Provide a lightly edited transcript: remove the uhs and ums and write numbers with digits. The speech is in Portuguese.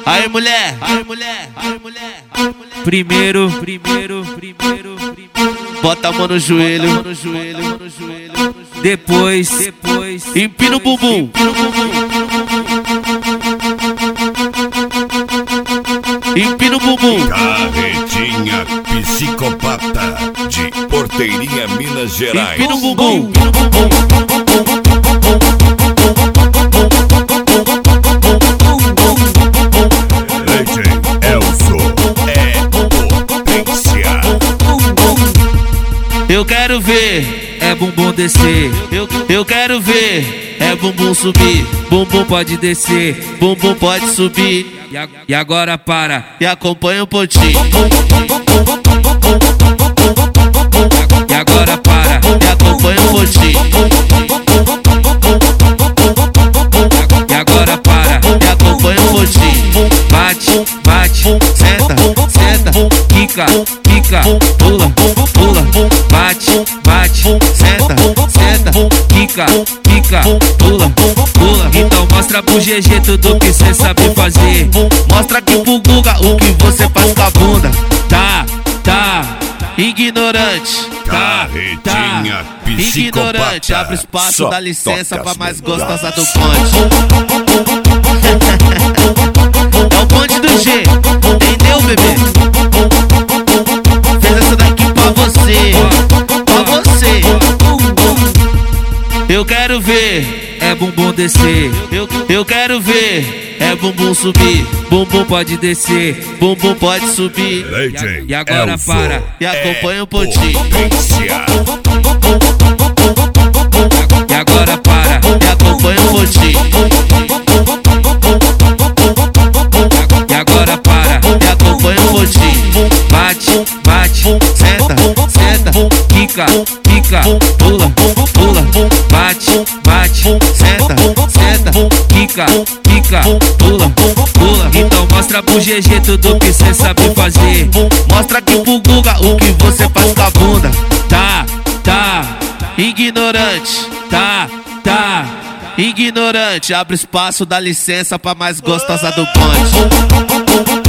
Aí mulher, Primeiro, bota a mão no joelho, depois, empina o bumbum, empina o bumbum. Carretinha psicopata de Porteirinha, Minas Gerais. Empina o bumbum. Eu quero ver, é bumbum descer. eu quero ver, é bumbum subir, Bumbum pode descer, bumbum pode subir. e agora para. E acompanha o pontinho. E agora para. E acompanha o pontinho. E agora para. E acompanha o pontinho. Bate, Senta, quica, pula, bate, senta, quica, pula. Então mostra pro GG tudo que cê sabe fazer. Mostra aqui pro Guga o que você faz com a bunda. Tá, Ignorante, Carretinha psicopata. ignorante, abre espaço, Só dá licença toca pra as mais melhores. gostosa do ponte. É o ponte do G, entendeu, bebê? Fez essa daqui pra você. Eu quero ver, é bumbum descer. eu quero ver, é bumbum subir, Bumbum pode descer, bumbum pode subir. Legend E agora Elzo para. E acompanha o pontinho. Potência. E agora para. E acompanha o pontinho. E agora para. E acompanha o pontinho. Bate, Senta, quica, pula, bate, senta, quica, pula. Então mostra pro GG tudo que cê sabe fazer. Mostra aqui pro Guga o que você faz com a bunda. Tá, Ignorante, ignorante, abre espaço, dá licença pra mais gostosa do ponte.